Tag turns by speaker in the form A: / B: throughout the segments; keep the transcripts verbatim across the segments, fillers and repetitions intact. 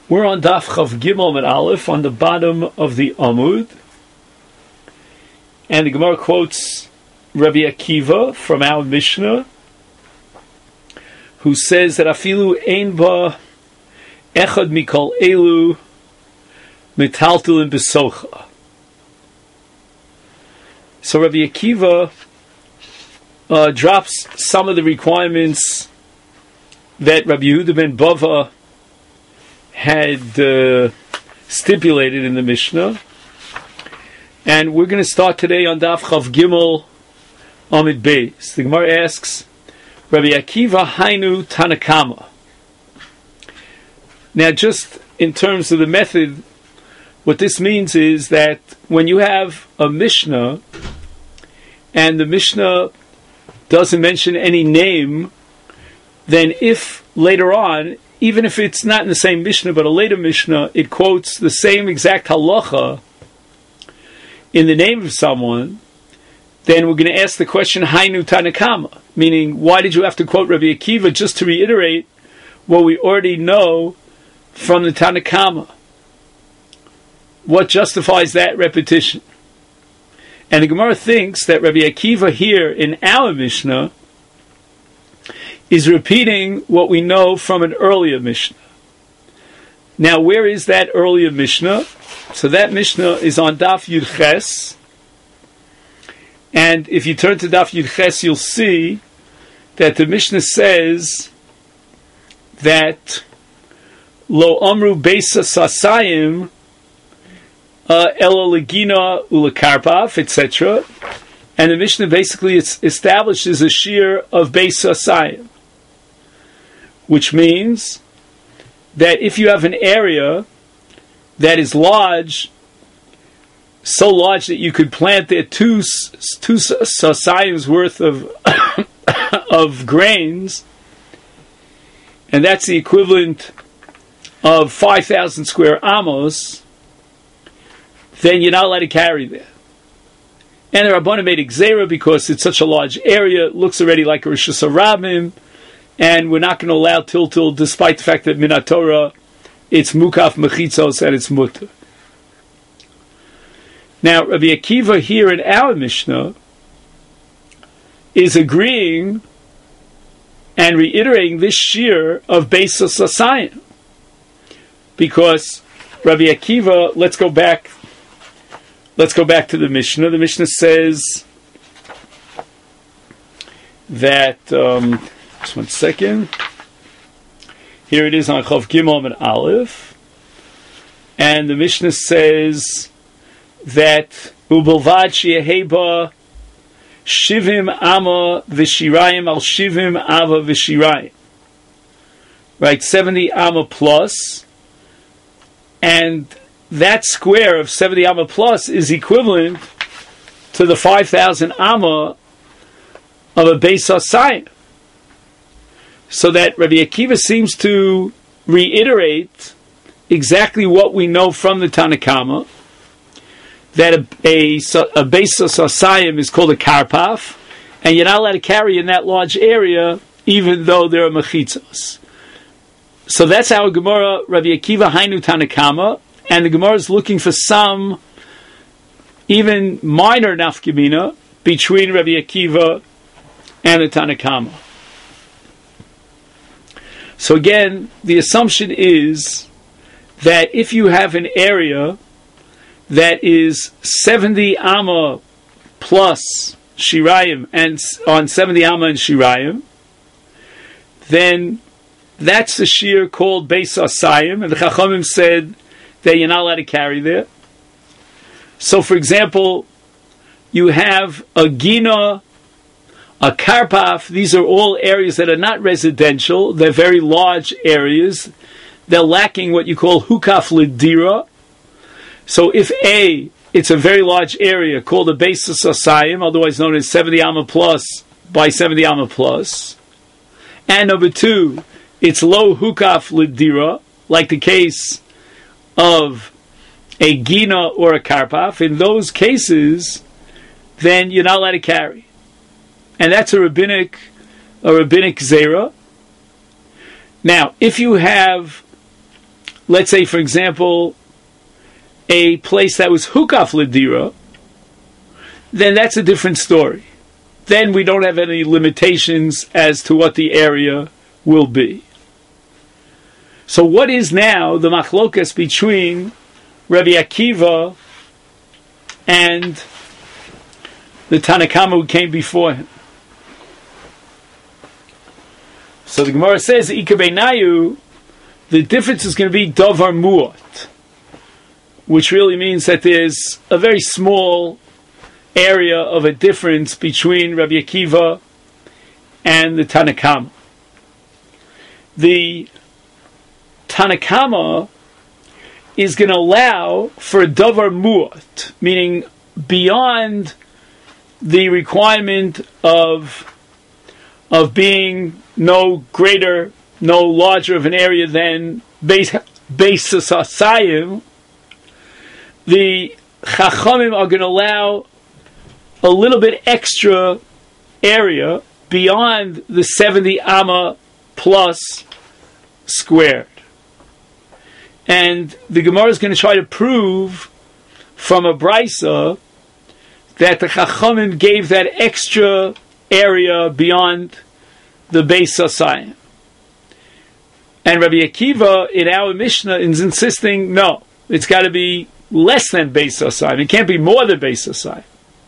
A: We're on Daf Chav Gimel Amud Aleph, on the bottom of the Amud, and the Gemara quotes Rabbi Akiva from our Mishnah, who says that Afilu ein ba echad mikol elu metaltelin besocha. So Rabbi Akiva uh, drops some of the requirements that Rabbi Yehuda ben Bava had uh, stipulated in the Mishnah, and we're going to start today on Daf Chav Gimel Amud Beis. The Gemara asks, Rabbi Akiva Hainu Tanakama. Now, just in terms of the method, what this means is that when you have a Mishnah, and the Mishnah doesn't mention any name, then if later on, even if it's not in the same Mishnah, but a later Mishnah, it quotes the same exact halacha in the name of someone, then we're going to ask the question, Hainu Tanakama, meaning, why did you have to quote Rabbi Akiva just to reiterate what we already know from the Tanakama? What justifies that repetition? And the Gemara thinks that Rabbi Akiva here in our Mishnah is repeating what we know from an earlier Mishnah. Now, where is that earlier Mishnah? So that Mishnah is on Daf Yud Ches. And if you turn to Daf Yud Ches, you'll see that the Mishnah says that Lo Amru Beisa Sasayim Ela Legina Ulakarpav, et cetera. And the Mishnah basically establishes a shear of Beisa Sasayim, which means that if you have an area that is large, so large that you could plant there two two sasayims worth of of grains, and that's the equivalent of five thousand square amos, then you're not allowed to carry there. And the Rabbanan made Gzeira because it's such a large area, it looks already like a Rosh Hashanah, and we're not going to allow tiltil, despite the fact that Minat Torah, it's mukaf mechitzos and it's mutter. Now, Rabbi Akiva here in our Mishnah is agreeing and reiterating this shear of Beisa Sasayim, because Rabbi Akiva, let's go back. Let's go back to the Mishnah. The Mishnah says that. Um, just one second. Here it is on Chav Gimel and Aleph, and the Mishnah says that Ubelvad Sheyeheba Shivim Ama V'Shirayim Al Shivim Ava V'Shirayim. Right, seventy Ama plus, and that square of seventy Amma plus is equivalent to the five thousand Amma of a Beis Hasayim. So that Rabbi Akiva seems to reiterate exactly what we know from the Tanakama, that a, a, a Beis Hasayim is called a Karpaf, and you're not allowed to carry in that large area, even though there are Mechitzos. So that's our Gemara, Rabbi Akiva Hainu Tanakama, and the Gemara is looking for some even minor nafkamina between Rabbi Akiva and the Tanakama. So again, the assumption is that if you have an area that is seventy amma plus shirayim and on seventy amma and shirayim, then that's the shear called Beis Hasayim, and the Chachamim said that you're not allowed to carry there. So, for example, you have a Gina, a Karpaf. These are all areas that are not residential. They're very large areas. They're lacking what you call Hukaf Lidira. So if A, it's a very large area called a Beis Hasayim, otherwise known as seventy Amma plus by seventy Amma plus, and number two, it's low Hukaf Lidira, like the case of a Gina or a Karpaf, in those cases, then you're not allowed to carry. And that's a rabbinic, a rabbinic zera. Now, if you have let's say, for example, a place that was hukaf l'dira, then that's a different story. Then we don't have any limitations as to what the area will be. So what is now the machlokas between Rabbi Akiva and the Tanna Kama who came before him? So the Gemara says, Ika beinayu, the difference is going to be davar mu'at, which really means that there's a very small area of a difference between Rabbi Akiva and the Tanna Kama. The Tanna Kama is going to allow for a davar mu'at, meaning beyond the requirement of of being no greater, no larger of an area than Beis Hasayim. The Chachamim are going to allow a little bit extra area beyond the seventy amma plus squared. And the Gemara is going to try to prove from a Brisa that the Chachamim gave that extra area beyond the Beis Hasayim. And Rabbi Akiva in our Mishnah is insisting, no, it's got to be less than Beis Hasayim. It can't be more than Beis Hasayim.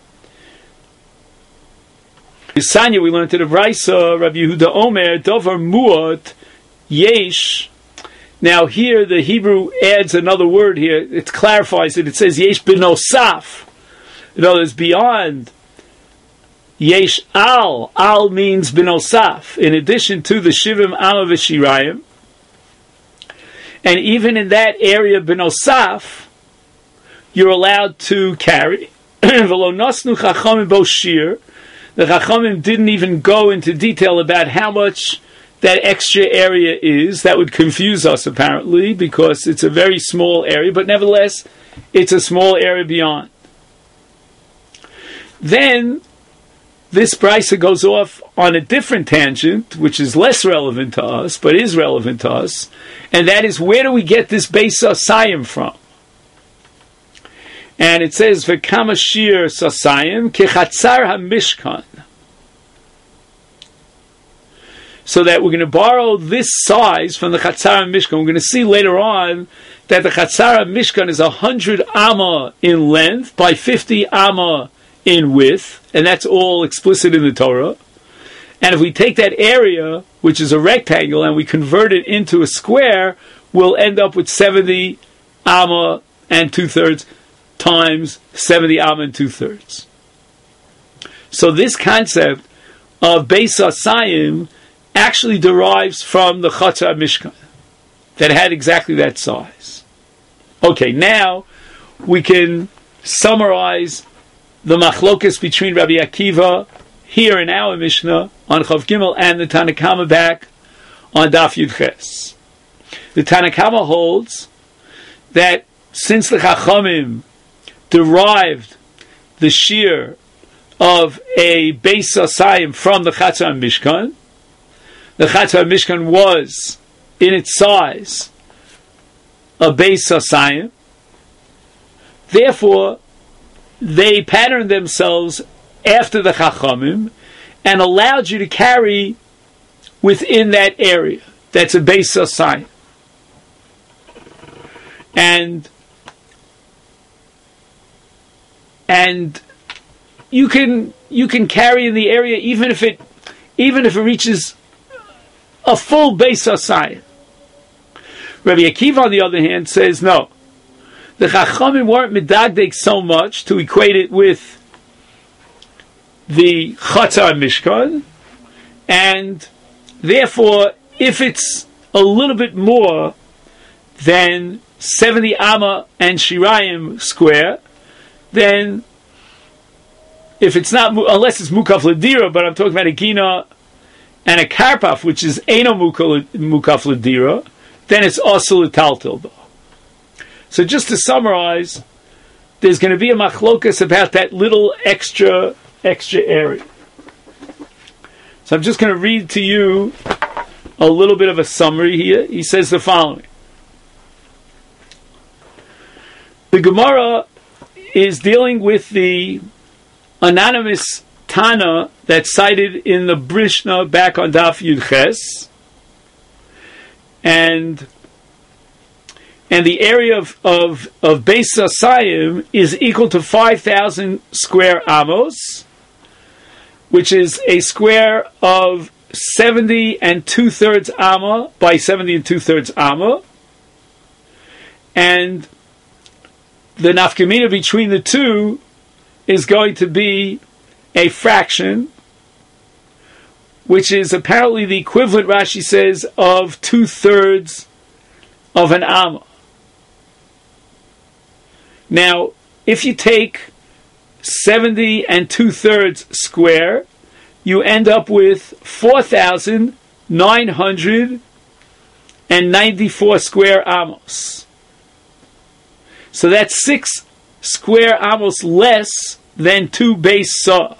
A: In Sanya, we learned to the Brisa, Rabbi Yehuda Omer, Dover Mu'at, Yesh. Now here the Hebrew adds another word here. It clarifies it. It says Yesh B'nosaf. In other words, beyond Yesh Al. Al means B'nosaf. In addition to the Shivim Amma V'Shirayim. And even in that area B'nosaf, you're allowed to carry. V'lo nosnu chachamim bo shir. The Chachamim didn't even go into detail about how much that extra area is. That would confuse us, apparently, because it's a very small area, but nevertheless, it's a small area beyond. Then, this brisa goes off on a different tangent, which is less relevant to us, but is relevant to us, and that is, where do we get this Beis Hasayim from? And it says, "V'kama shir sasayim kechatzar hamishkan." So that we're going to borrow this size from the chatzar hamishkan. We're going to see later on that the chatzar hamishkan is a hundred amma in length by fifty amma in width, and that's all explicit in the Torah. And if we take that area, which is a rectangle, and we convert it into a square, we'll end up with seventy amma and two thirds. Times seventy amma and two thirds. So this concept of Beis Hasayim actually derives from the Chatzar Mishkan that had exactly that size. Okay, now we can summarize the machlokas between Rabbi Akiva here in our Mishnah on Chav Gimel and the Tanna Kama back on Daf Yud Ches. The Tanna Kama holds that since the Chachamim derived the shear of a Beis Hasayim from the Chatzar Mishkan, the Chatzar Mishkan was, in its size, a Beis Hasayim. Therefore, they patterned themselves after the Chachamim and allowed you to carry within that area. That's a Beis Hasayim. And And you can you can carry in the area even if it even if it reaches a full Beis Hasayim. Rabbi Akiva, on the other hand, says no. The Chachamim weren't medagdek so much to equate it with the Chatzar Mishkan, and therefore, if it's a little bit more than seventy amma and shirayim square, then if it's not, unless it's mukaf ledira, but I'm talking about a gina and a karpaf, which is eno mukaf ledira, then it's also l'taltil. So just to summarize, there's going to be a machlokas about that little extra extra area. So I'm just going to read to you a little bit of a summary here. He says the following. The Gemara is dealing with the anonymous Tana that's cited in the Brishna back on Daf Yud Ches, and and the area of of, of Beis Sasayim is equal to five thousand square amos, which is a square of seventy and two thirds amma by seventy and two thirds amma, and the nafkamina between the two is going to be a fraction, which is apparently the equivalent, Rashi says, of two thirds of an amma. Now, if you take seventy and two thirds square, you end up with four thousand nine hundred ninety-four square amos. So that's six square amos less than two base saw.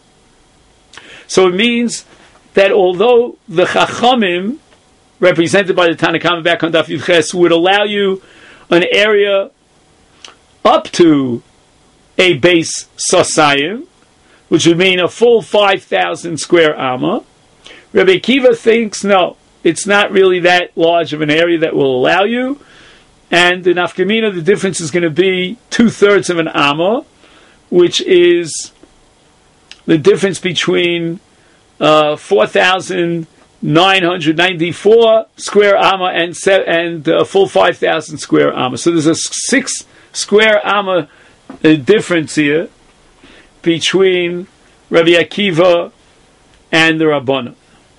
A: So it means that although the Chachamim, represented by the Tanakhama back on Daf Yud Ches, would allow you an area up to a base sasayim, which would mean a full five thousand square amma, Rabbi Akiva thinks, no, it's not really that large of an area that will allow you, and in Nafkamina the difference is going to be two-thirds of an amma, which is the difference between uh, four thousand nine hundred ninety-four square amma and se- and a uh, full five thousand square amma. So there's a six square amma uh, difference here between Rabbi Akiva and the Rabbanim.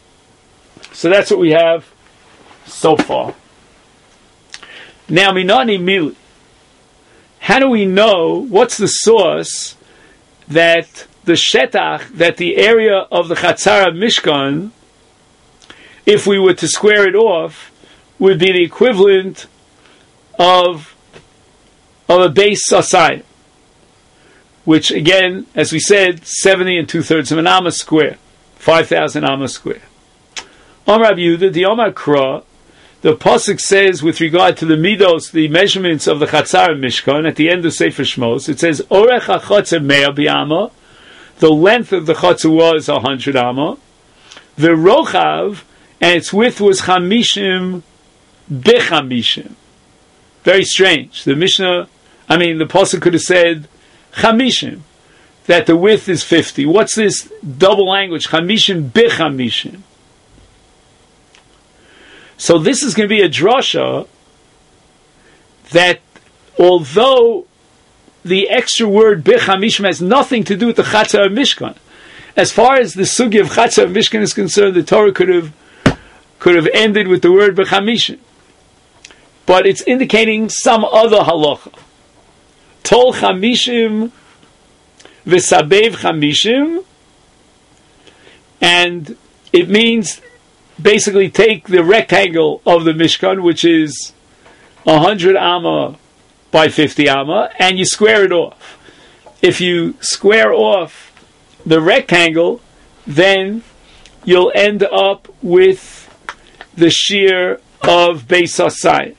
A: So that's what we have so far. Now, Minani Mili. How do we know, what's the source that the shetach, that the area of the Chatzar Mishkan, if we were to square it off, would be the equivalent of, of a base sasayim, which again, as we said, seventy and two-thirds of an amma square, five thousand amma square. Om Rabbi Yehuda, the Omar Kra, the Pasuk says with regard to the midos, the measurements of the Chatzar Mishkan, at the end of Sefer Shmos, it says, Orech HaChatzer Mea B'Ama, the length of the Chatzar was one hundred amma, the Rochav, and its width was Chamishim B'Chamishim. Very strange. The Mishnah, I mean, the Pasuk could have said, Chamishim, that the width is fifty. What's this double language? Chamishim B'Chamishim. So this is going to be a drasha that although the extra word B'Chamishim has nothing to do with the Chatzar Mishkan, as far as the sugi of Chatzar Mishkan is concerned, the Torah could have could have ended with the word B'Chamishim. But it's indicating some other halacha. Tol Chamishim V'Sabev Chamishim, and it means basically take the rectangle of the Mishkan, which is one hundred amma by fifty amma, and you square it off. If you square off the rectangle, then you'll end up with the shear of Beis Sasayim.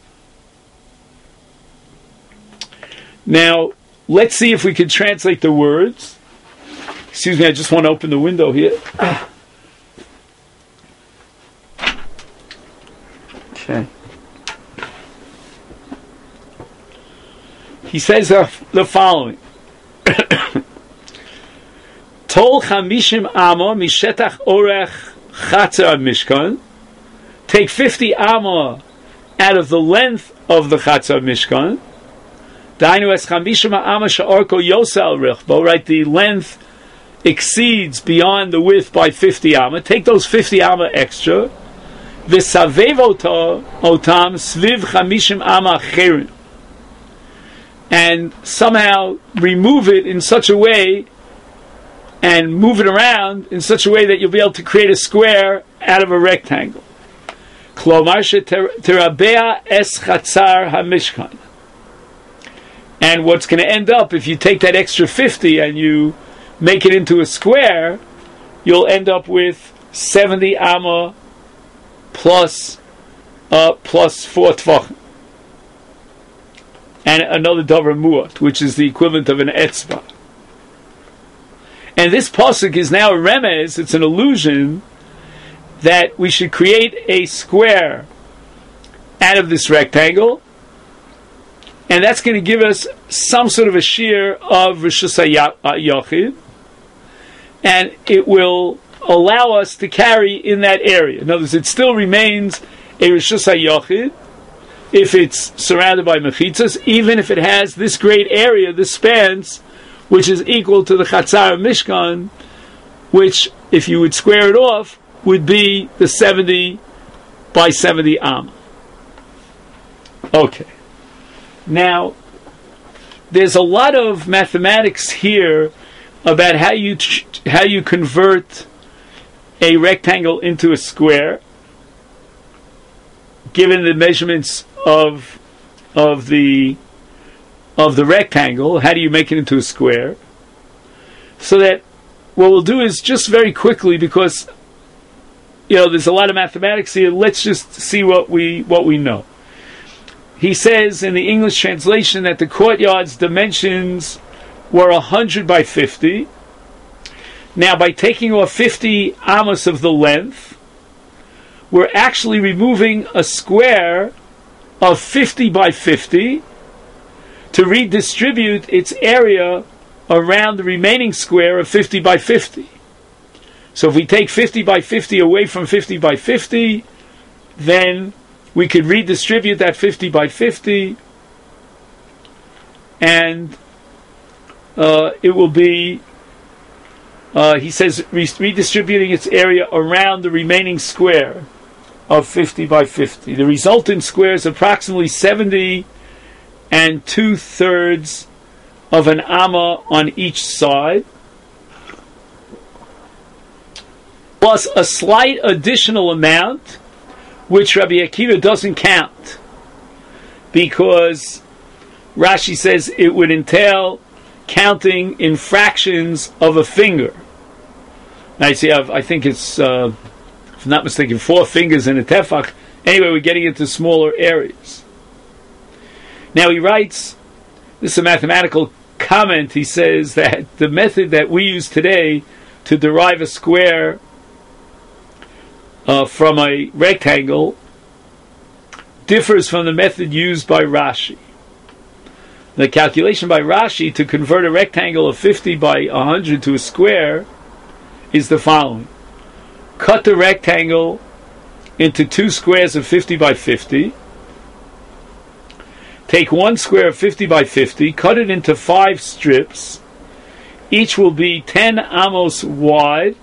A: Now, let's see if we can translate the words. Excuse me, I just want to open the window here. Okay. He says uh, the following. Tol chamishim amma mishetach orech chatzar mishkan. Take fifty amma out of the length of the chatzar mishkan. Dainu es chamishim amma she'orko yosal richbo. Right, the length exceeds beyond the width by fifty amma. Take those fifty amma extra. V'savev otam sviv chamishim amma cherim, and somehow remove it in such a way and move it around in such a way that you'll be able to create a square out of a rectangle. Klomar she'terabea es chatzar hamishkan. And what's going to end up, if you take that extra fifty and you make it into a square, you'll end up with seventy amma plus uh, plus four tvachim. and another davar mu'at, which is the equivalent of an etzba. And this pasuk is now a remez, it's an illusion, that we should create a square out of this rectangle, and that's going to give us some sort of a shear of Rishus HaYachid, and it will allow us to carry in that area. In other words, it still remains a Rishus HaYachid if it's surrounded by mechitzas, even if it has this great area, this spans, which is equal to the Chatzar Mishkan, which, if you would square it off, would be the seventy by seventy am. Okay. Now, there's a lot of mathematics here about how you ch- how you convert a rectangle into a square, given the measurements of of the of the rectangle. How do you make it into a square? So that what we'll do is just very quickly, because you know there's a lot of mathematics here. Let's just see what we what we know. He says in the English translation that the courtyard's dimensions were one hundred by fifty. Now, by taking off fifty amos of the length, we're actually removing a square of fifty by fifty to redistribute its area around the remaining square of fifty by fifty. So if we take fifty by fifty away from fifty by fifty, then we could redistribute that fifty by fifty, and uh, it will be, uh, he says, re- redistributing its area around the remaining square of fifty by fifty. The resultant square is approximately seventy and two-thirds of an amma on each side, plus a slight additional amount, which Rabbi Akiva doesn't count, because Rashi says it would entail counting in fractions of a finger. Now you see, I've, I think it's, uh, if I'm not mistaken, four fingers in a tefach. Anyway, we're getting into smaller areas. Now he writes, this is a mathematical comment, he says that the method that we use today to derive a square Uh, from a rectangle differs from the method used by Rashi. The calculation by Rashi to convert a rectangle of fifty by one hundred to a square is the following. Cut the rectangle into two squares of fifty by fifty. Take one square of fifty by fifty, cut it into five strips. Each will be ten amos wide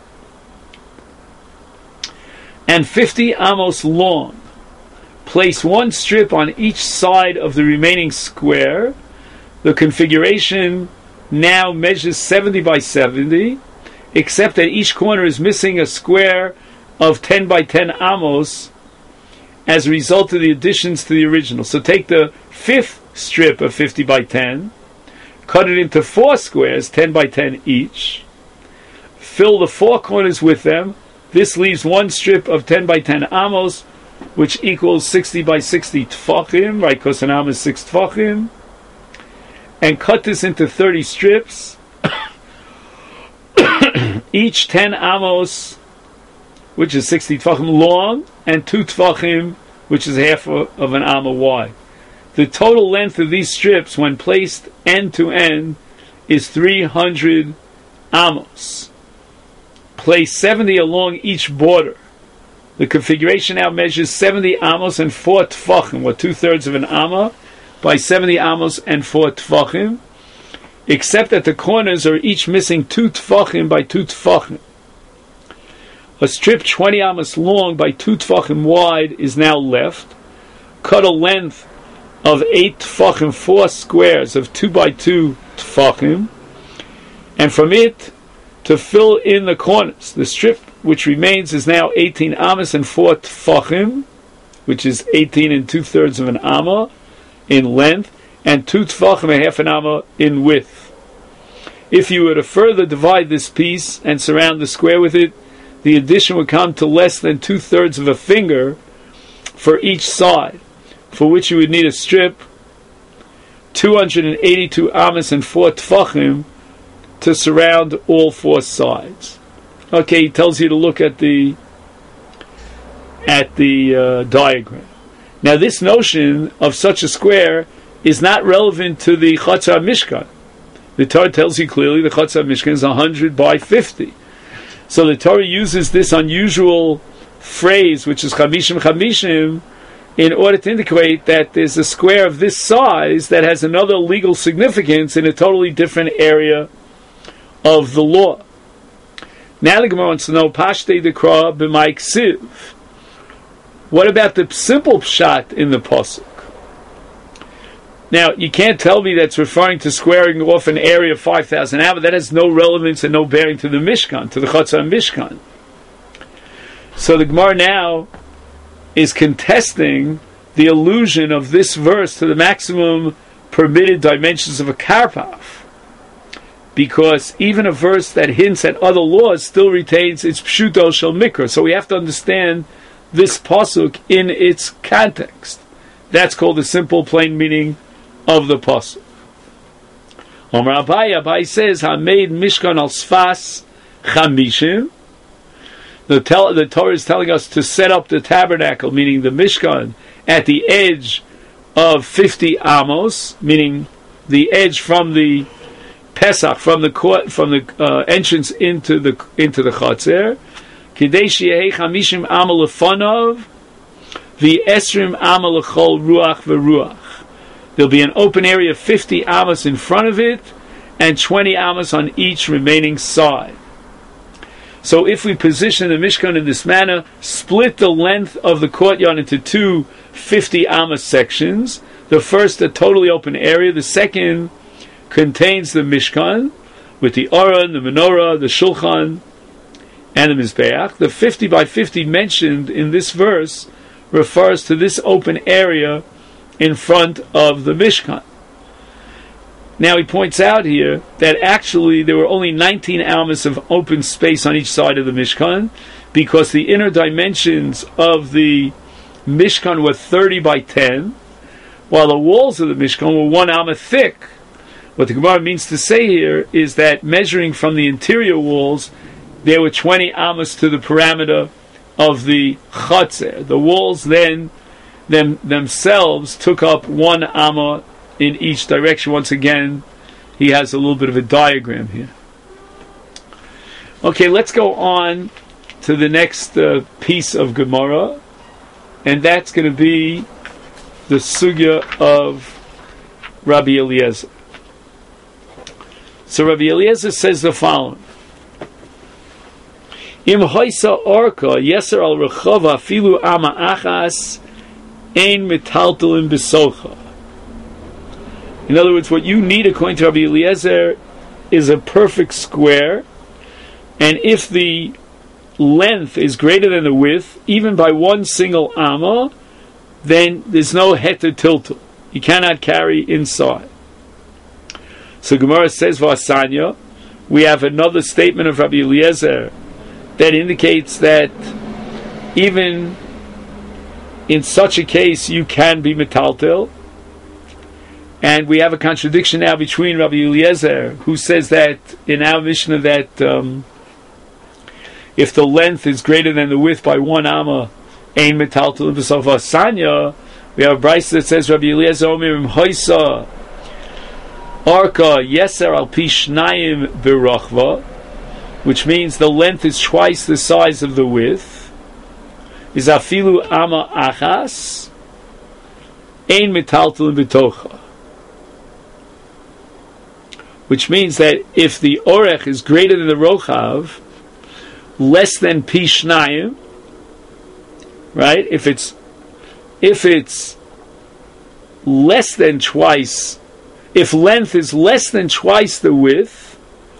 A: and fifty amos long. Place one strip on each side of the remaining square. The configuration now measures seventy by seventy, except that each corner is missing a square of ten by ten amos as a result of the additions to the original. So take the fifth strip of fifty by ten, cut it into four squares, ten by ten each, fill the four corners with them. This leaves one strip of ten by ten amos, which equals sixty by sixty tfachim, right? Because an am is six tfachim. And cut this into thirty strips, each ten amos, which is sixty tfachim long, and two tfachim, which is half of an amma wide. The total length of these strips, when placed end to end, is three hundred amos. Place seventy along each border. The configuration now measures seventy amos and four tfachim, or two-thirds of an amma, by seventy amos and four tfachim, except that the corners are each missing two tfachim by two tfachim. A strip twenty amos long by two tfachim wide is now left. Cut a length of eight tfachim, four squares of two by two tfachim, and from it to fill in the corners. The strip which remains is now eighteen amos and four tfachim, which is eighteen and two-thirds of an amma in length, and two tfachim, a half an amma in width. If you were to further divide this piece and surround the square with it, the addition would come to less than two-thirds of a finger for each side, for which you would need a strip two hundred eighty-two amas and four tfachim to surround all four sides. Okay, he tells you to look at the at the uh, diagram. Now, this notion of such a square is not relevant to the Chatzar Mishkan. The Torah tells you clearly the Chatzar Mishkan is one hundred by fifty. So the Torah uses this unusual phrase, which is Chamishim Chamishim, in order to indicate that there's a square of this size that has another legal significance in a totally different area of the law. Now the Gemara wants to know, Pashtei Dekra b'may ksiv. What about the simple pshat in the pasuk? Now, you can't tell me that's referring to squaring off an area of five thousand amma. That has no relevance and no bearing to the Mishkan, to the Chatzar Mishkan. So the Gemara now is contesting the allusion of this verse to the maximum permitted dimensions of a karpaf, because even a verse that hints at other laws still retains its pshuto shel mikra. So we have to understand this pasuk in its context. That's called the simple, plain meaning of the pasuk. Omar Abai, Abai says, "Hameid Mishkan al Sfas Chamishim." The, tel- the Torah is telling us to set up the tabernacle, meaning the Mishkan, at the edge of fifty amos, meaning the edge from the Pesach, from the court, from the uh, entrance into the into the Chatzer. Kidei sheyeh chamishim ama lefanov, v'esrim ama lechol ruach v'ruach. There'll be an open area of fifty amos in front of it, and twenty amos on each remaining side. So if we position the Mishkan in this manner, split the length of the courtyard into two fifty amos sections. The first, a totally open area. The second contains the Mishkan, with the Aron, the Menorah, the Shulchan, and the Mizbeach. The fifty by fifty mentioned in this verse refers to this open area in front of the Mishkan. Now he points out here that actually there were only nineteen amas of open space on each side of the Mishkan, because the inner dimensions of the Mishkan were thirty by ten, while the walls of the Mishkan were one amma thick. What the Gemara means to say here is that measuring from the interior walls, there were twenty amas to the parameter of the Chatzer. The walls then them, themselves took up one amma in each direction. Once again, he has a little bit of a diagram here. Okay, let's go on to the next uh, piece of Gemara, and that's going to be the sugya of Rabbi Eliezer. So Rabbi Eliezer says the following: Im hoisa orka yeser al rechava filu ama achas ein metaltalin besocha. In other words, what you need, according to Rabbi Eliezer, is a perfect square, and if the length is greater than the width, even by one single amma, then there's no heter tiltul. You cannot carry inside. So Gemara says, Vasanya, we have another statement of Rabbi Eliezer that indicates that even in such a case you can be metaltel. And we have a contradiction now between Rabbi Eliezer, who says that in our Mishnah that um, if the length is greater than the width by one amma, ein metaltel b'sof Vasanya. We have a brayso that says Rabbi Eliezer omer im hoisa arka yeser al pi shnayim b'rochva, which means the length is twice the size of the width. Is afilu amma achas ein metaltel b'tocha, which means that if the orech is greater than the rochav, less than pi shnayim, right? If it's if it's less than twice, if length is less than twice the width,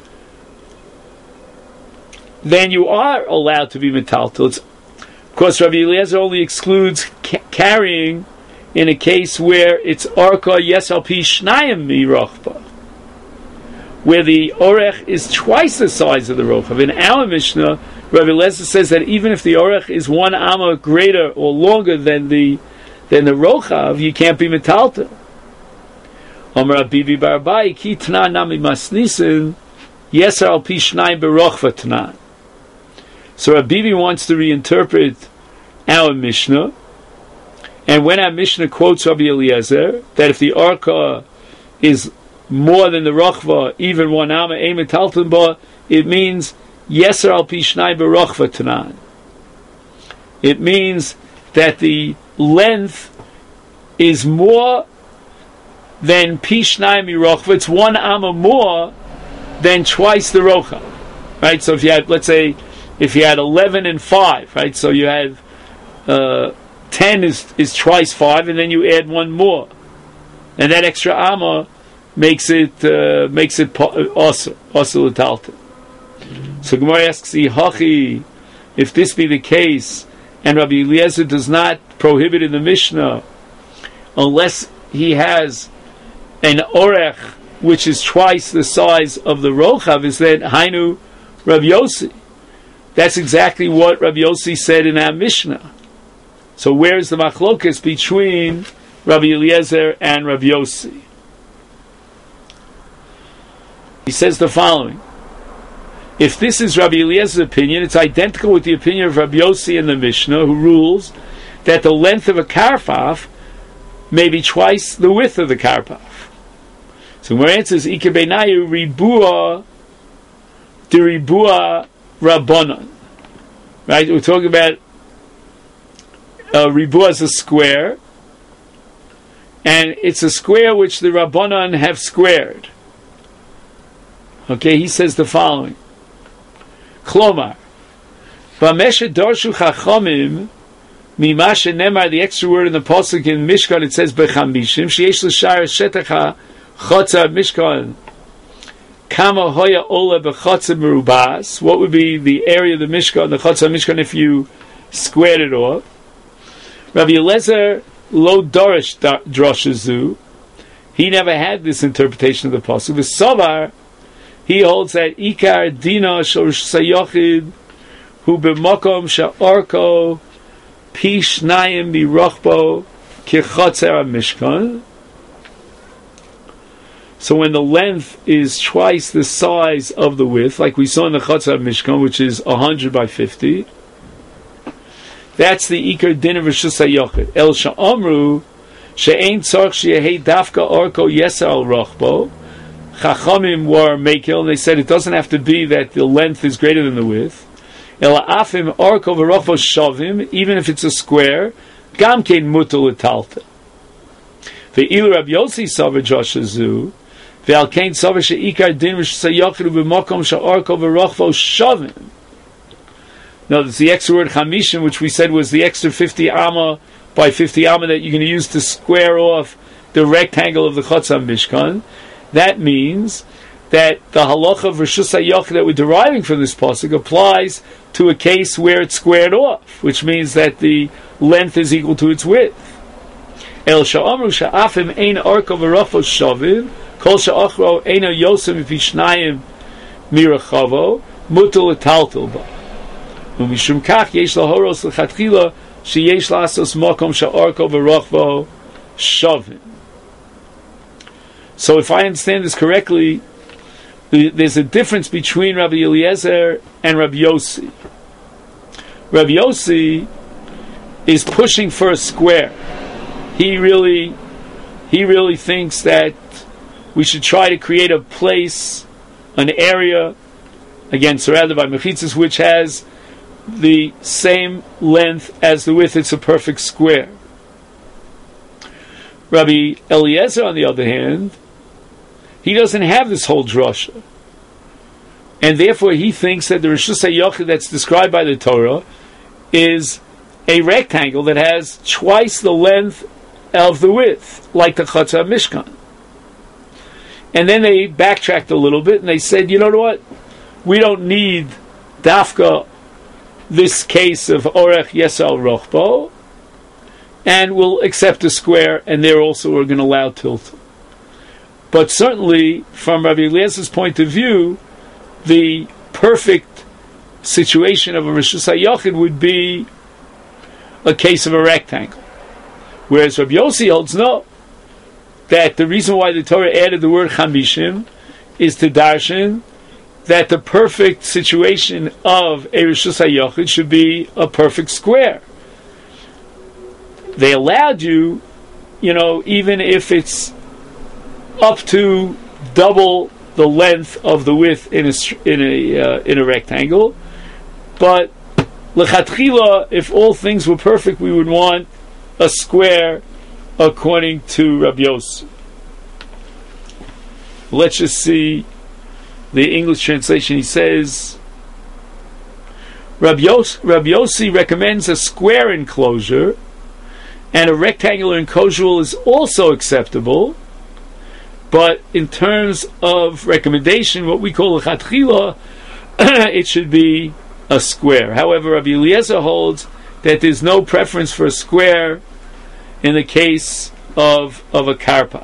A: then you are allowed to be metaltel. It's, of course, Rabbi Eliezer only excludes ca- carrying in a case where it's arka yesal pi shnayim mi rochba, where the orech is twice the size of the rochav. In our Mishnah, Rabbi Eliezer says that even if the orech is one amma greater or longer than the than the rochav, you can't be metaltel. Amar Abibi bar Abai ki Tanan nami masnisin yeser al pi shnayim berochva Tanan. So Abibi wants to reinterpret our Mishnah, and when our Mishnah quotes Rabbi Eliezer that if the Arka is more than the Rochva, even one Amma Eimet Talton, it means Yeser al Pi Shnai Berochva Tanan. It means that the length is more than Pi Shnai Mirochva. It's one Amma more than twice the Rocha. Right? So if you had, let's say, if you had eleven and five, right? So you have uh, ten is, is twice five, and then you add one more. And that extra Amma makes it uh, makes it also also l'talta. So Gemara asks, Hachi, if this be the case, and Rabbi Eliezer does not prohibit in the Mishnah, unless he has an orech which is twice the size of the rochav, is that Hainu Rabbi Yossi? That's exactly what Rabbi Yossi said in our Mishnah. So where's the machlokas between Rabbi Eliezer and Rabbi Yossi? He says the following: if this is Rabbi Eliezer's opinion, it's identical with the opinion of Rabbi Yossi in the Mishnah, who rules that the length of a karpaf may be twice the width of the karpaf. So my answer is Ike Beinayu Ribua de Ribua Rabbanon. Right? We're talking about uh, Ribua as a square, and it's a square which the Rabbanon have squared. Okay, he says the following: Klomar, Bameshe Darshu Chachamim, Mimashe Nemar, the extra word in the pasuk in Mishkan, it says Bechamishim, Sheyesh L'Shar Shetacha Chotza Mishkan, Kama Hoya Ola Bechotza Merubas. What would be the area of the Mishkan, the Chotza Mishkan, if you squared it off? Rabbi Eliezer Lo Dorish Droshazu, he never had this interpretation of the pasuk. V'Savar, he holds that Ikar Dina Shor Sayochid Hu B'Makom Sha'orko Pi Shnayim Birochbo Kichotzer Mishkan. So when the length is twice the size of the width, like we saw in the Chotzer Mishkan, which is one hundred by fifty, that's the Ikar Dina V'Shus Sayochid. El Sha'omru She'ein Tzorch She'ehei Dafka Orko Yeser Al Rochbo. Chachamim were makil, and they said it doesn't have to be that the length is greater than the width. Ela afim orko v'rochvo shavim, even if it's a square, gam kein mutal etalta. Ve'ilu Rabbi Yossi savar joshazu, ve'al kein savar she'ikar din v'shayochidu b'mokom she'orko v'rochvo shavim. Now, there's the extra word chamishim, which we said was the extra fifty amma by fifty amma that you're going to use to square off the rectangle of the Chotzah Mishkan. That means that the halacha of Rishus HaYochid that we're deriving from this pasuk applies to a case where it's squared off, which means that the length is equal to its width. El sha'amru sha'afim ein arko v'rafo shavim, kol sha'achro eino yosem v'pishnayim mirachavo, mutal etaltel ba. U'mishum kach yesh lahoros l'chatchila sheyesh lasos makom sha'arko v'rafo shavim. So if I understand this correctly, there's a difference between Rabbi Eliezer and Rabbi Yossi. Rabbi Yossi is pushing for a square. He really, he really thinks that we should try to create a place, an area, again surrounded by mechitzas, which has the same length as the width. It's a perfect square. Rabbi Eliezer, on the other hand, he doesn't have this whole drasha, and therefore he thinks that the Rishus HaYochid that's described by the Torah is a rectangle that has twice the length of the width, like the Chotzer Mishkan. And then they backtracked a little bit and they said, you know what? We don't need dafka this case of Orech Yesal Rochbo, and we'll accept a square, and there also we're going to allow tilt. But certainly, from Rabbi Eliezer's point of view, the perfect situation of a Rishus HaYochid would be a case of a rectangle. Whereas Rabbi Yossi holds no. that the reason why the Torah added the word chamishim is to darshan that the perfect situation of a Rishus HaYochid should be a perfect square. They allowed you, you know, even if it's up to double the length of the width in a in a uh, in a rectangle, but lechatchila, if all things were perfect, we would want a square according to Rabbi Yossi. Let's just see the English translation. He says, Rabbi Yossi, Rabbi Yossi recommends a square enclosure, and a rectangular enclosure is also acceptable, but in terms of recommendation, what we call a chatchila, it should be a square. However, Rabbi Eliezer holds that there's no preference for a square in the case of, of a karpaf.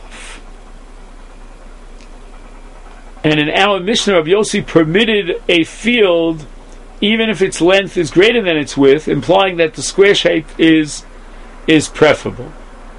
A: And in our Mishnah, Rabbi Yossi permitted a field even if its length is greater than its width, implying that the square shape is is preferable.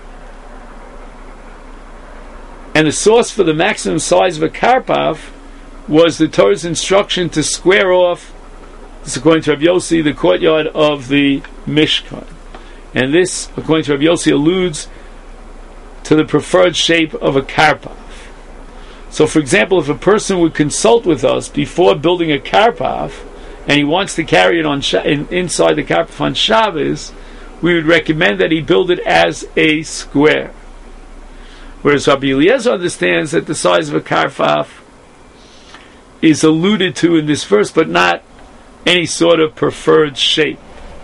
A: And the source for the maximum size of a karpaf was the Torah's instruction to square off, this according to Rabbi Yossi, the courtyard of the Mishkan. And this, according to Rabbi Yossi, alludes to the preferred shape of a karpaf. So, for example, if a person would consult with us before building a karpaf, and he wants to carry it on in, inside the karpaf on Shabbos, we would recommend that he build it as a square. Whereas Rabbi Eliezer understands that the size of a karpaf is alluded to in this verse, but not any sort of preferred shape.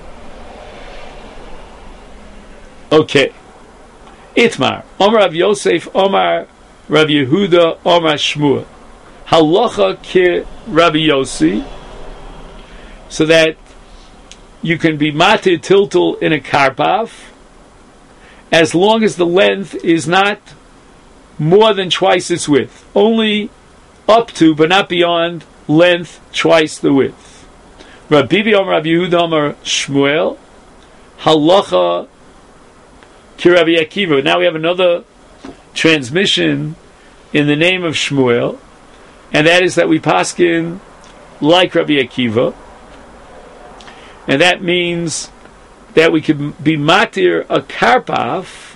A: Okay. Itmar. Omar Rav Yosef, Omar Rav Yehuda, Omar Shmuel. Halacha ke Rabbi Yossi, so that you can be matir tiltul in a karpaf as long as the length is not more than twice its width. Only up to, but not beyond, length twice the width. Rabbi Bibi Omar Rabbi Yehuda Omar Shmuel. Halacha ki Rabbi Akiva. Now we have another transmission in the name of Shmuel, and that is that we paskin like Rabbi Akiva, and that means that we can be matir a karpaf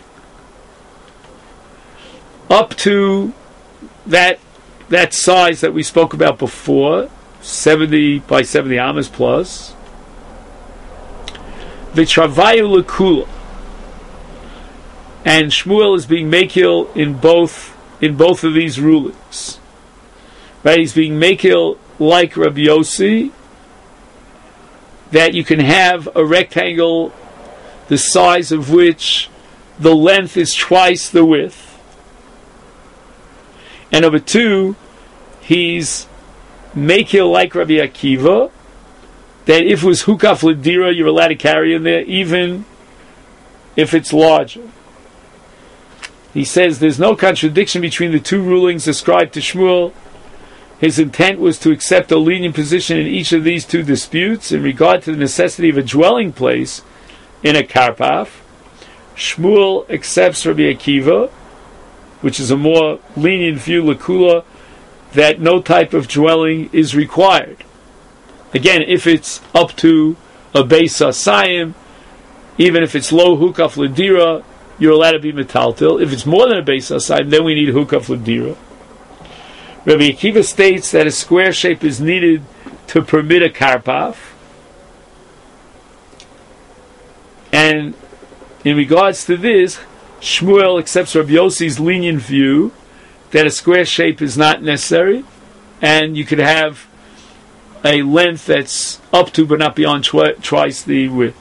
A: up to that that size that we spoke about before, seventy by seventy amas plus. V'travayu lekula, and Shmuel is being makil in both in both of these rulings. Right, he's being makil like Rabbi Yossi, that you can have a rectangle the size of which the length is twice the width. And number two, he's makil like Rabbi Akiva, that if it was hukaf l'dira, you're allowed to carry in there, even if it's larger. He says there's no contradiction between the two rulings ascribed to Shmuel. His intent was to accept a lenient position in each of these two disputes in regard to the necessity of a dwelling place in a karpaf. Shmuel accepts Rabbi Akiva, which is a more lenient view, lekula, that no type of dwelling is required. Again, if it's up to a beis asayim, even if it's low hukaf l'dira, you're allowed to be metaltil. If it's more than a beis asayim, then we need hukaf l'dira. Rabbi Akiva states that a square shape is needed to permit a karpaf. And in regards to this, Shmuel accepts Rabbi Yossi's lenient view that a square shape is not necessary, and you could have a length that's up to but not beyond twi- twice the width.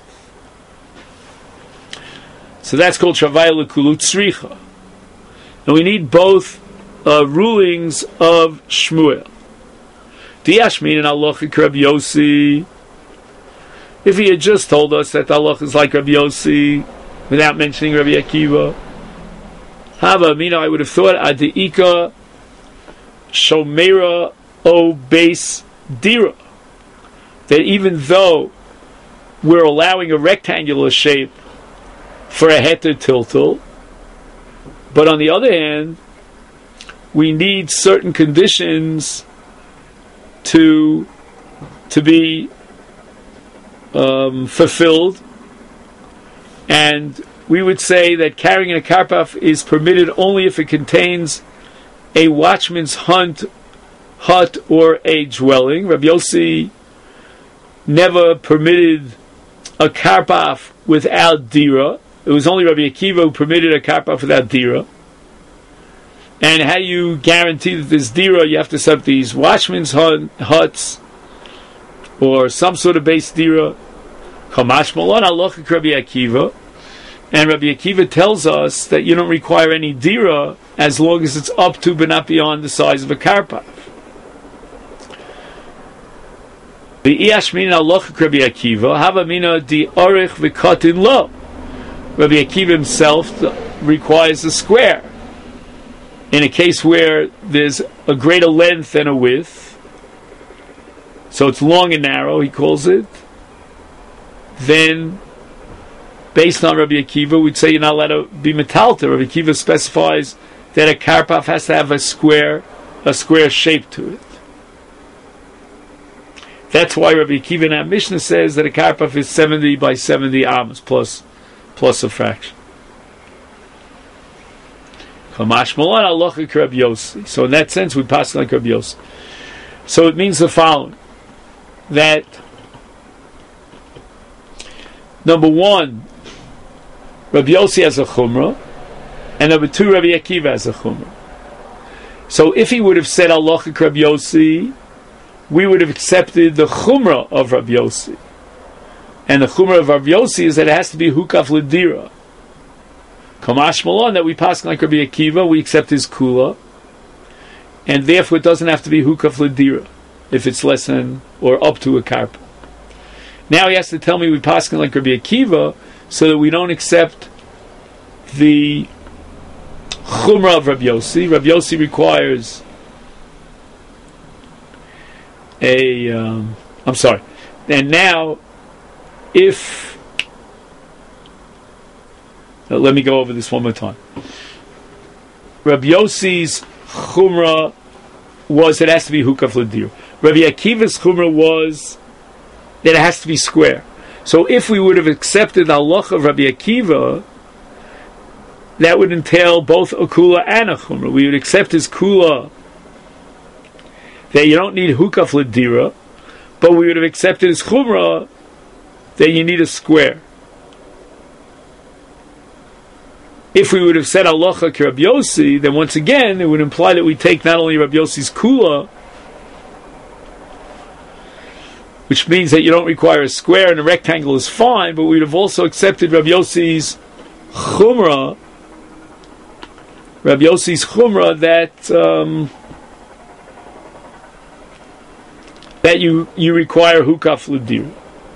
A: So that's called Travail L'Kulut Tzricha. And we need both uh, rulings of Shmuel. Diashmin and Halacha Rabbi Yossi. If he had just told us that the Halacha is like Rabbi Yossi, without mentioning Rabbi Akiva, Hava, Mina, I would have thought Adiika Shomera O Beis Dira, that even though we're allowing a rectangular shape for a heter tiltul, But on the other hand, we need certain conditions to to be um, fulfilled, and we would say that carrying a karpaf is permitted only if it contains a watchman's hunt, hut or a dwelling. Rabbi Yossi never permitted a karpaf without dira. It was only Rabbi Akiva who permitted a karpaf without dira. And how do you guarantee that there's dira? You have to set up these watchmen's huts or some sort of base dira. Kamash Malon Alochik Rabbi Akiva. And Rabbi Akiva tells us that you don't require any dira as long as it's up to but not beyond the size of a karpaf. The Iyashmin Alochik Rabbi Akiva Havamina di Orich v'Katin Lo. Rabbi Akiva himself requires a square. In a case where there's a greater length than a width, so it's long and narrow, he calls it, then, based on Rabbi Akiva, we'd say you're not allowed to be metalta. Rabbi Akiva specifies that a karpaf has to have a square, a square shape to it. That's why Rabbi Akiva in our Mishnah says that a karpaf is seventy by seventy amos, plus plus a fraction. So in that sense, we pass like Rabbi Yossi. So it means the following: that number one, Rabbi Yossi has a chumrah, and number two, Rabbi Akiva has a chumrah. So if he would have said halachic Rabbi Yossi, we would have accepted the chumrah of Rabbi Yossi. And the chumrah of Rabbi Yossi is that it has to be hukaf l'dira. Kamash Malon, that we pass like Rabbi Akiva, we accept his kula, and therefore it doesn't have to be hukaf l'dira if it's less than or up to a karpa. Now he has to tell me we pass like Rabbi Akiva so that we don't accept the chumrah of Rabbi Yossi. Rabbi Yossi requires a, um, I'm sorry, and now if, now let me go over this one more time. Rabbi Yossi's chumrah was it has to be hukaf l'dir. Rabbi Akiva's chumrah was that it has to be square. So if we would have accepted the halacha of Rabbi Akiva, that would entail both a kula and a chumrah. We would accept his kula that you don't need hukaf l'dira, but we would have accepted his chumrah that you need a square. If we would have said halacha ki Rabbi Yossi, then once again it would imply that we take not only Rabbi Yossi's kula, which means that you don't require a square and a rectangle is fine, but we would have also accepted Rabbi Yossi's chumrah, Rabbi Yossi's chumrah that um, that you you require hukaf l'dir.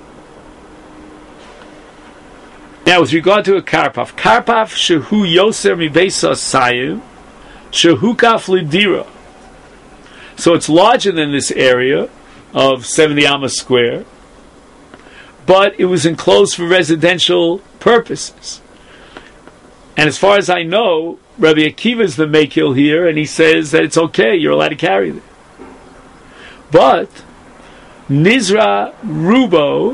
A: Now, with regard to a karpaf, karpaf shehu yoser mibeisa sayim shehu kaf l'dira. So it's larger than this area of seventy amas square, but it was enclosed for residential purposes. And as far as I know, Rabbi Akiva is the makil here, and he says that it's okay, you're allowed to carry it. But Nizra Rubo,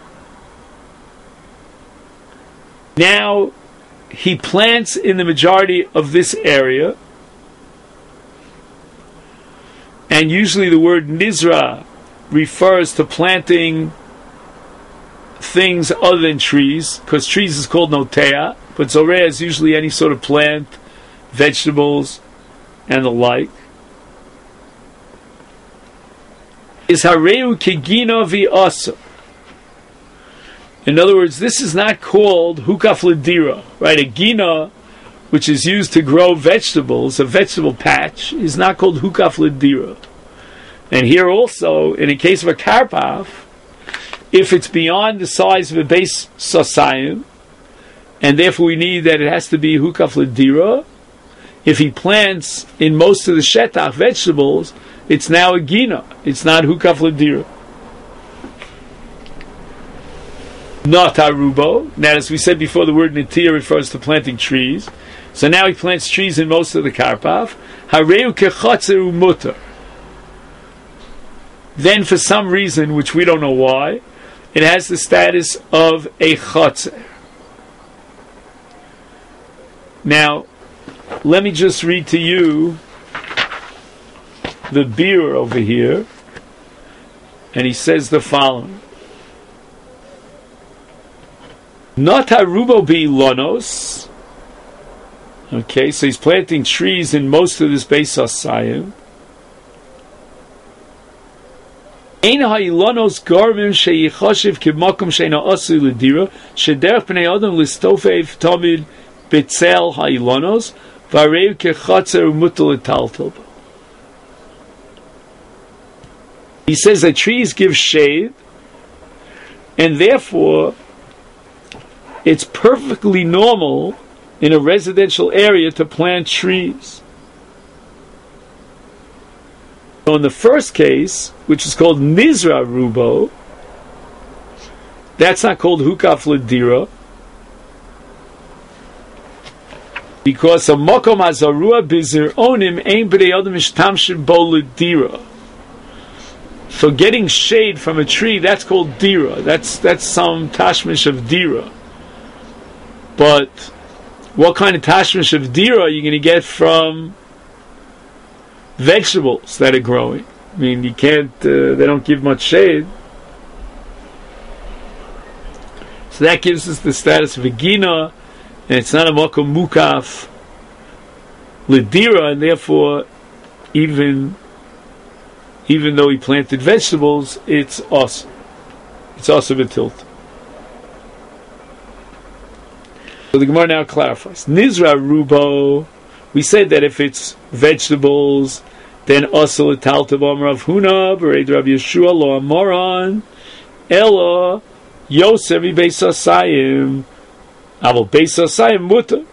A: now he plants in the majority of this area, and usually the word Nizra refers to planting things other than trees, because trees is called notea, but zoreh is usually any sort of plant, vegetables, and the like. Is hareu kegina v'asa. In other words, this is not called hukaf l'dira, right? A gina, which is used to grow vegetables, a vegetable patch, is not called hukaf l'dira. And here also, in a case of a karpaf, if it's beyond the size of a base sasayim, and therefore we need that it has to be hukaf l'dira, if he plants in most of the shetach vegetables, it's now a gina. It's not hukaf l'dira. Not arubo. Now, as we said before, the word netia refers to planting trees. So now he plants trees in most of the Karpav. Hareu kechatzer umutar. Then for some reason, which we don't know why, it has the status of a chatzer. Now, let me just read to you the beer over here. And he says the following. Not harubo bi'ilonos. Okay, so he's planting trees in most of this Beis Hasayim. Ein ha'ilonos garmim sheyichoshev k'makom she'ena asu l'dira shederech b'nei adam listofev tamid b'tzel ha'ilonos v'areu k'chatzer u'mutal etaltel. He says that trees give shade, and therefore it's perfectly normal in a residential area to plant trees. So in the first case, which is called Nizra Rubo, that's not called Hukaf L'Dira, because a Mokom Azarua Bizir Onim Ein B'nei Adam Mishtamshim Bo L'Dira. So getting shade from a tree, that's called dira. That's that's some tashmish of dira. But what kind of tashmish of dira are you going to get from vegetables that are growing? I mean, you can't, uh, they don't give much shade. So that gives us the status of a gina, and it's not a makom mukaf l'dira, and therefore even Even though he planted vegetables, it's awesome. It's awesome a tilt. So the Gemara now clarifies. Nizra Rubo, we said that if it's vegetables, then also a taltav Rav Huna, Bered Rav Yeshua, Lo Amoran, Ella, Yosef, Beis Hasayim, Aval Beis Hasayim Muta.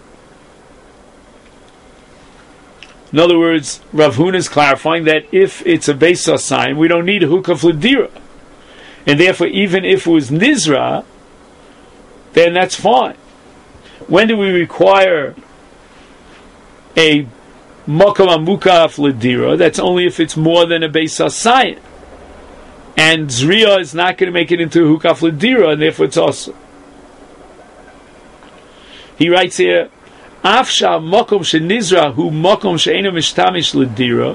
A: In other words, Rav Huna is clarifying that if it's a Beis Hasayim, we don't need a Hukaf L'Dira. And therefore, even if it was Nizra, then that's fine. When do we require a Mokom HaMukaf L'Dira? That's only if it's more than a Beis Hasayim. And Zriya is not going to make it into a Hukaf L'Dira, and therefore it's also. He writes here, Afsha mokom shenizra hu mokom she'ena mishtamish l'dira.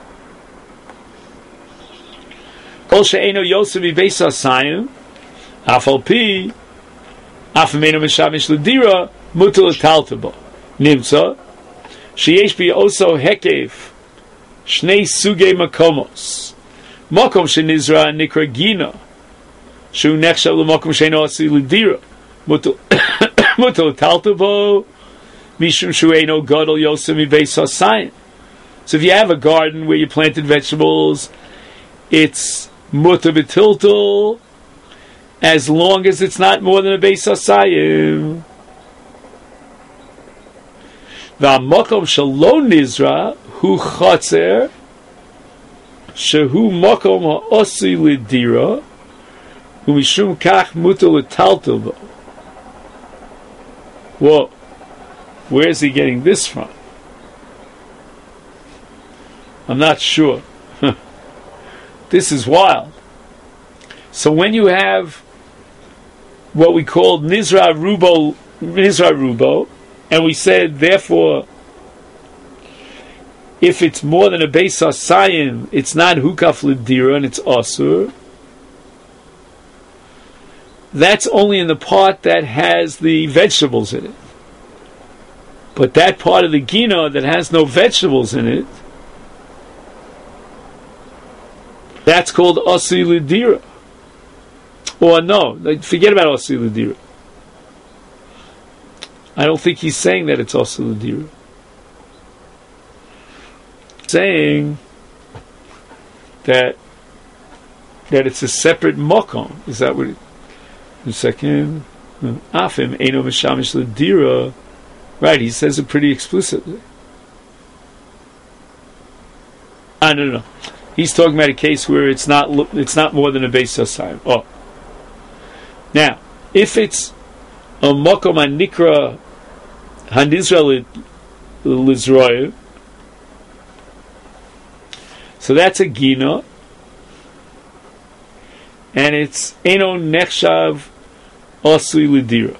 A: Kol she'ena yosef v'beis hasayim. Afal pi afamena mishtamish l'dira mutal etaltabo. Nimtza sheyesh bi oso hekev shnei sugei makomos. Mokom shenizra nikra gina shu nechshav l'mokom she'ena asi l'dira mutal mutal etaltabo. Mishum Shueino Gadol Yosem Beis Hasayim. So if you have a garden where you planted vegetables, it's mutar b'tiltul, as long as it's not more than a Beis Hasayim. V'amokom shelo nizra hu chatzer shehu mokom ha'osi l'dira u'mishum kach mutar l'taltel bo. Whoa. Where is he getting this from? I'm not sure. This is wild. So when you have what we called Nizra Rubo, Nizra Rubo, and we said, therefore, if it's more than a Beis Hasayim, it's not Hukaf L'Dira and it's Asur. That's only in the part that has the vegetables in it. But that part of the gina that has no vegetables in it, that's called Asi L'Dira. Or no, forget about Asi L'Dira. I don't think he's saying that it's Asi L'Dira. He's saying that that it's a separate mokom. Is that what it, the second? Afim Eino Mishamish L'Dira. Right, he says it pretty explicitly. Ah, no, no, no. He's talking about a case where it's not it's not more than a Beis Hasayim. Oh. Now, if it's a Mokom HaNikra Hanizra Lizroy. So that's a gina, and it's eno nechshav osli lidira.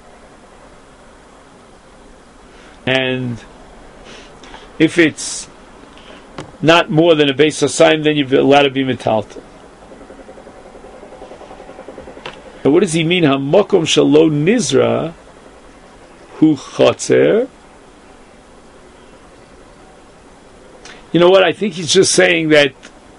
A: And if it's not more than a base asayim, then you're allowed to be metalta. But what does he mean? Hamokom shalo nizra hu chotzer. You know what? I think he's just saying that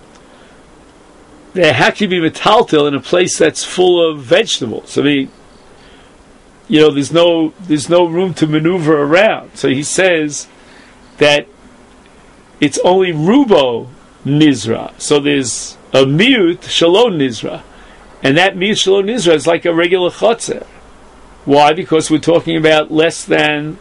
A: there had to be metaltal in a place that's full of vegetables. I mean, you know, there's no there's no room to maneuver around. So he says that it's only rubo nizra. So there's a miut shalom nizra, and that miut shalom nizra is like a regular chotzer. Why? Because we're talking about less than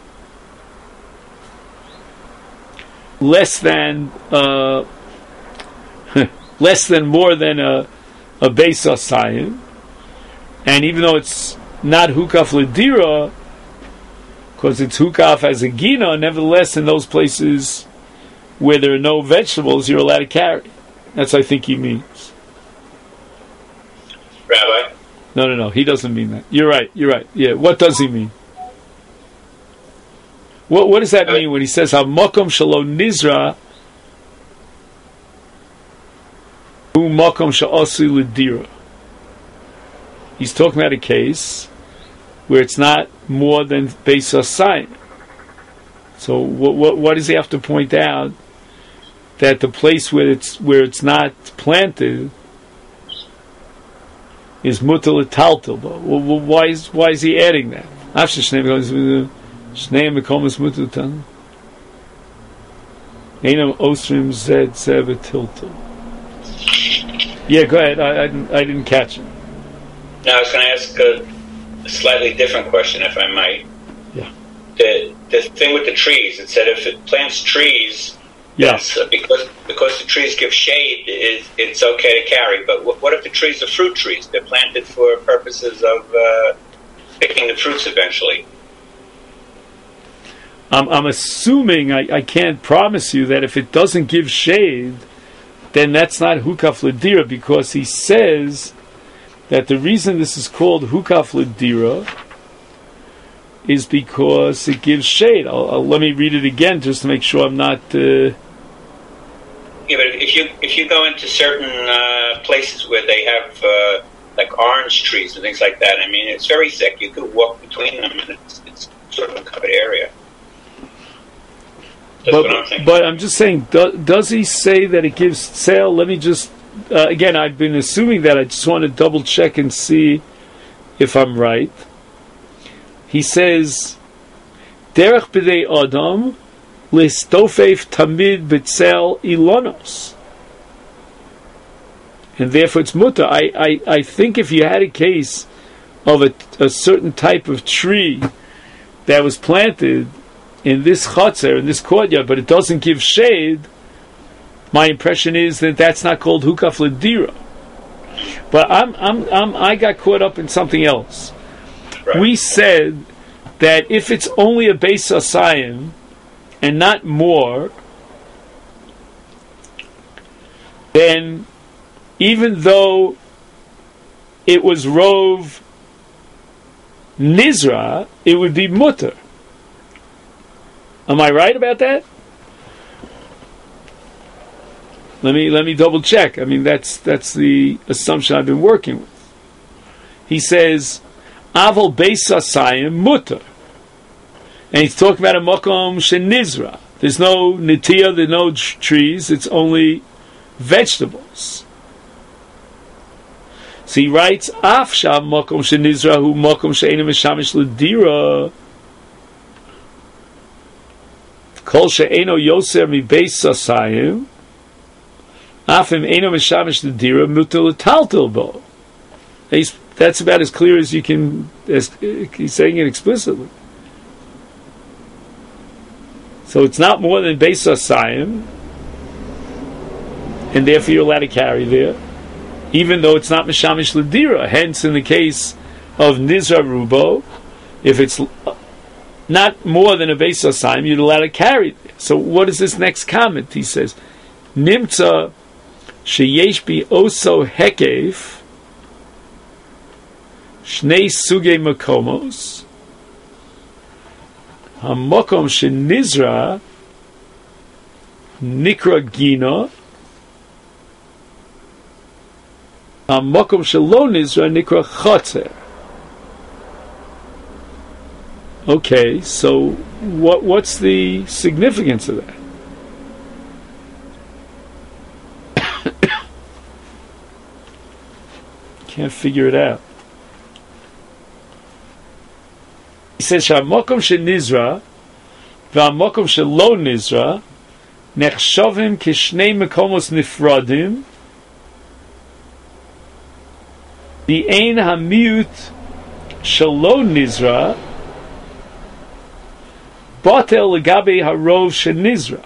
A: less than uh, less than more than a a beis asayim, and even though it's not hukaf ledira, because it's hukaf as a gina, nevertheless in those places where there are no vegetables, you're allowed to carry. That's what I think he means.
B: Rabbi?
A: No, no, no. He doesn't mean that. You're right. You're right. Yeah. What does he mean? What What does that mean when he says "Hamakom shalom nizra hu makom she'asi l'dira"? He's talking about a case where it's not more than beis asayim. So what, what what does he have to point out? That the place where it's where it's not planted is mutal taltal. Well, why is why is he adding that? After Shnei Shnei mekomas mutal taltal. Einam osrim zed zeva tiltal. Yeah, go ahead. I, I didn't I didn't catch it.
B: Now I was going to ask a, a slightly different question, if I might.
A: Yeah.
B: The the thing with the trees, it said if it plants trees.
A: Yes,
B: uh, because because the trees give shade, it, it's okay to carry. But what, what if the trees are fruit trees? They're planted for purposes of uh, picking the fruits eventually.
A: I'm, I'm assuming, I, I can't promise you that if it doesn't give shade, then that's not hukaf ledira, because he says that the reason this is called hukaf ledira is because it gives shade. I'll, I'll, let me read it again just to make sure I'm not... Uh...
B: Yeah, but if you if you go into certain uh, places where they have uh, like orange trees and things like that, I mean, it's very thick. You could walk between them, and it's, it's sort of a covered area. That's
A: but,
B: what I'm thinking.
A: But I'm just saying, do, does he say that it gives sale? Let me just... Uh, again, I've been assuming that. I just want to double check and see if I'm right. He says, "Derech b'dei Adam listofef tamid b'tzel ilonos," and therefore it's mutter. I, I, I think if you had a case of a, a certain type of tree that was planted in this chotzer, in this courtyard, but it doesn't give shade, my impression is that that's not called hukaf ledira. But I'm, I'm, I'm, I got caught up in something else. Right. We said that if it's only a beis asayim and not more, then even though it was rov nizra, it would be mutter. Am I right about that? Let me let me double check. I mean, that's that's the assumption I've been working with. He says, "Aval beis asayim mutter," and he's talking about a makom shenizra. There's no nitiyah, there's no tr- trees. It's only vegetables. So he writes, "Af sham makom shenizra hu makom she'einu mishamish l'dira kol she'einu yoser mi beis asayim." Afim eno mishamish l'dira mutal taltal bo. That's about as clear as you can. As he's saying it explicitly. So it's not more than beis asayim, and therefore you're allowed to carry there, even though it's not mishamish l'dira. Hence, in the case of nizra rubo, if it's not more than a Beis Asayim, you're allowed to carry. So what is this next comment? He says, Nimtza sheyesh bi oso hekev shnei sugei makomos hamokom shenizra nikra gina hamokom shelo nizra nikra chotzer. Okay, so what what's the significance of that? Can't figure it out. He says, "Shamokom shenizra, v'amokom shelo nizra, nechshavim kishnei mekomos nifradim, the ein hamiut shelo nizra, batel legabe harov shenizra."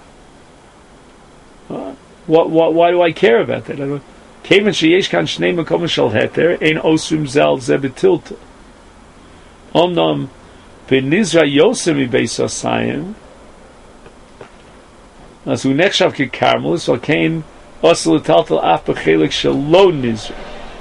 A: What? What? Why do I care about that? I don't. Kevan sheyesh kan shnei mekomos shel heter ein osrim zal ze betilta. Omnam benizra yosem mi beis asayim. As u nechshav ke karmelis al kain osel taltal af bechelik shelo nizra.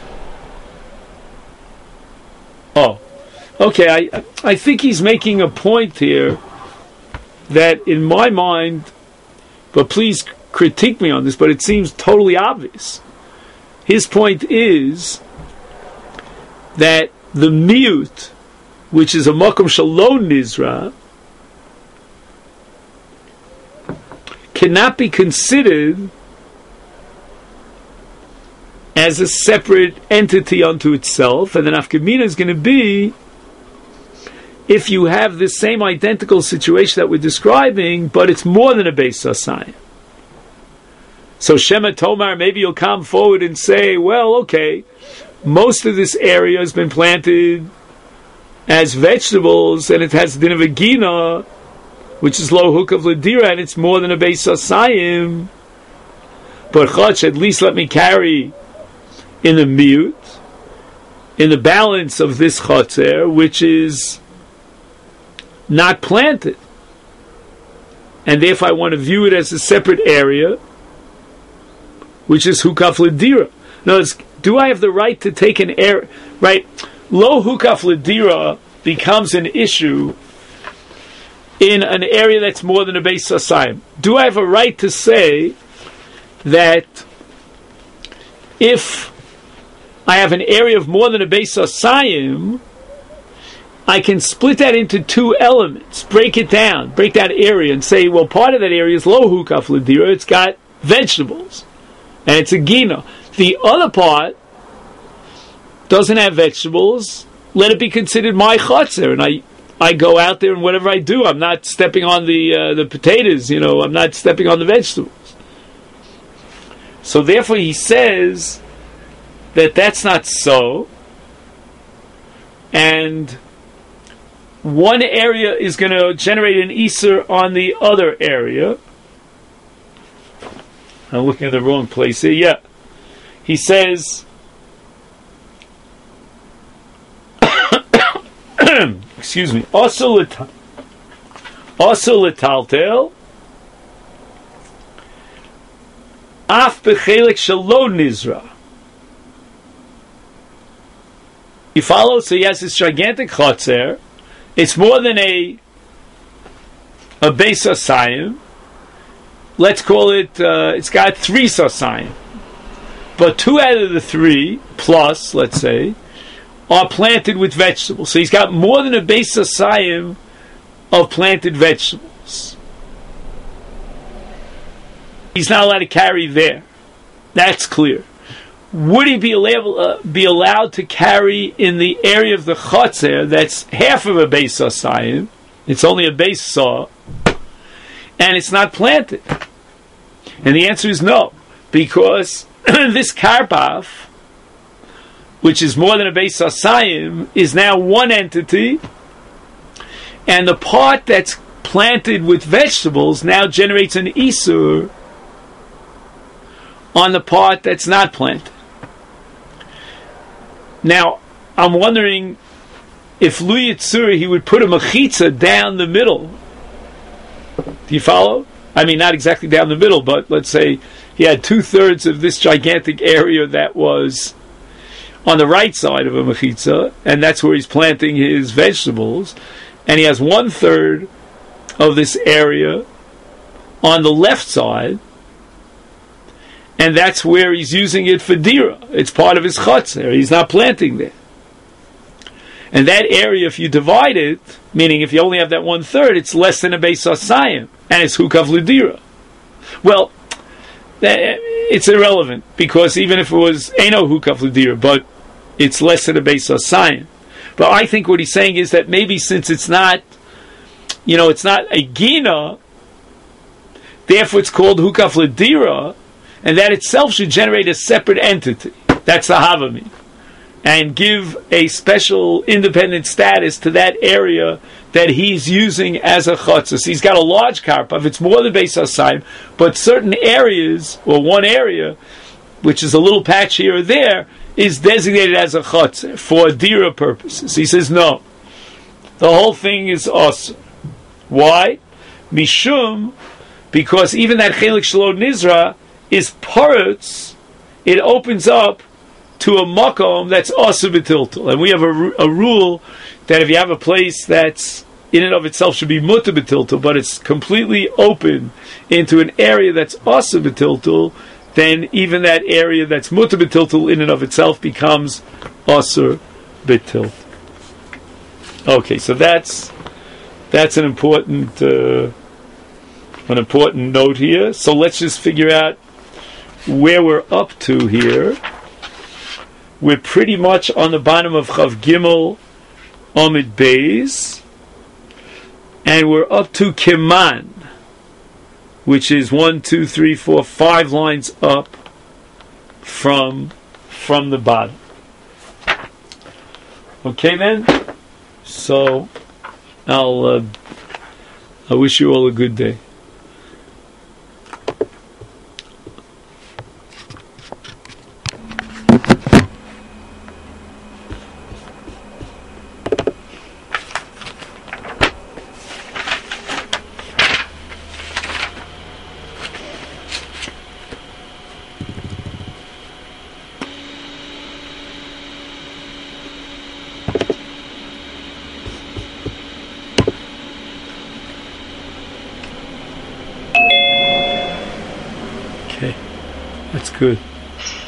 A: Oh, okay. I I think he's making a point here that, in my mind, but please critique me on this, but it seems totally obvious. His point is that the miut, which is a makom shelo nizra, cannot be considered as a separate entity unto itself, and the nafkamina is going to be if you have this same identical situation that we're describing, but it's more than a Beis Asayim. So Shema Tomar, maybe you'll come forward and say, well, okay, most of this area has been planted as vegetables, and it has din of a gina, which is lo huk of ledira, and it's more than a Beis Asayim. But chach, at least let me carry in the miut, in the balance of this chotzer, which is not planted, and therefore I want to view it as a separate area, which is hukaf ledira. Now, do I have the right to take an area? Right, lo hukaf ledira becomes an issue in an area that's more than a Beis Asayim. Do I have a right to say that if I have an area of more than a Beis Asayim, I can split that into two elements, break it down, break that area, and say, well, part of that area is lo hukaf ledira, it's got vegetables, and it's a gina. The other part doesn't have vegetables, let it be considered my chotzer, and I, I go out there and whatever I do, I'm not stepping on the uh, the potatoes, you know, I'm not stepping on the vegetables. So therefore he says that that's not so, and one area is going to generate an Isur on the other area. I'm looking at the wrong place here. Yeah. He says, excuse me, also letaltel, af bechelik shelo nizra. You follow? So he has this gigantic chotzer. It's more than a a Beis Asayim. Let's call it, uh, it's got three Asayim. But two out of the three, plus, let's say, are planted with vegetables. So he's got more than a Beis Asayim of planted vegetables. He's not allowed to carry there. That's clear. Would he be allowed, uh, be allowed to carry in the area of the chotzer that's half of a Beis Asayim? It's only a Beis Saw, and it's not planted. And the answer is no, because this karpaf, which is more than a Beis Asayim, is now one entity, and the part that's planted with vegetables now generates an Isur on the part that's not planted. Now, I'm wondering, if Lu Yitzuri, he would put a mechitza down the middle. Do you follow? I mean, not exactly down the middle, but let's say he had two-thirds of this gigantic area that was on the right side of a mechitza, and that's where he's planting his vegetables, and he has one-third of this area on the left side, and that's where he's using it for dira. It's part of his chutzner. He's not planting there. And that area, if you divide it, meaning if you only have that one-third, it's less than a beis hasayim, and it's hukav l'dira. Well, it's irrelevant, because even if it was eno hukav l'dira, but it's less than a beis hasayim. But I think what he's saying is that maybe since it's not, you know, it's not a gina, therefore it's called hukav l'dira, and that itself should generate a separate entity. That's the havami. And give a special independent status to that area that he's using as a chutzah. So he's got a large karpav, it's more than beis hasayim, but certain areas, or one area, which is a little patch here or there, is designated as a chutzah for dira purposes. He says no. The whole thing is awesome. Why? Mishum, because even that chelik shelo nizra is parutz, it opens up to a makom that's also b'tiltul. And we have a, a rule that if you have a place that's in and of itself should be mutter b'tiltul, but it's completely open into an area that's also b'tiltul, then even that area that's mutter b'tiltul in and of itself becomes also b'tiltul. Okay, so that's that's an important uh, an important note here. So let's just figure out where we're up to here. We're pretty much on the bottom of Chav Gimel Amid Beis, and we're up to Kiman, which is one, two, three, four, five lines up from from the bottom. Okay, then. So I'll uh, I wish you all a good day. That's good.